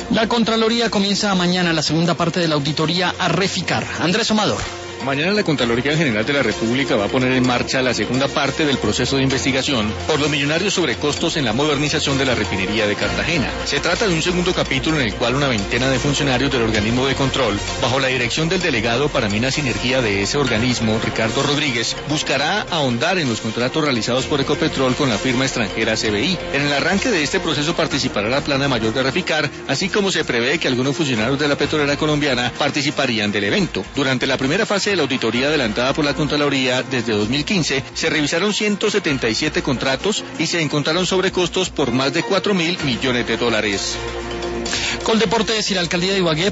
La Contraloría comienza mañana la segunda parte de la auditoría a Reficar. Andrés Omador. Mañana la Contraloría General de la República va a poner en marcha la segunda parte del proceso de investigación por los millonarios sobrecostos en la modernización de la refinería de Cartagena. Se trata de un segundo capítulo en el cual una veintena de funcionarios del organismo de control, bajo la dirección del delegado para Minas y Energía de ese organismo, Ricardo Rodríguez, buscará ahondar en los contratos realizados por Ecopetrol con la firma extranjera CBI. En el arranque de este proceso participará la plana mayor de Reficar, así como se prevé que algunos funcionarios de la petrolera colombiana participarían del evento. Durante la primera fase de la auditoría adelantada por la Contraloría desde 2015, se revisaron 177 contratos y se encontraron sobrecostos por más de $4.000 millones. Coldeportes y la alcaldía de Ibagué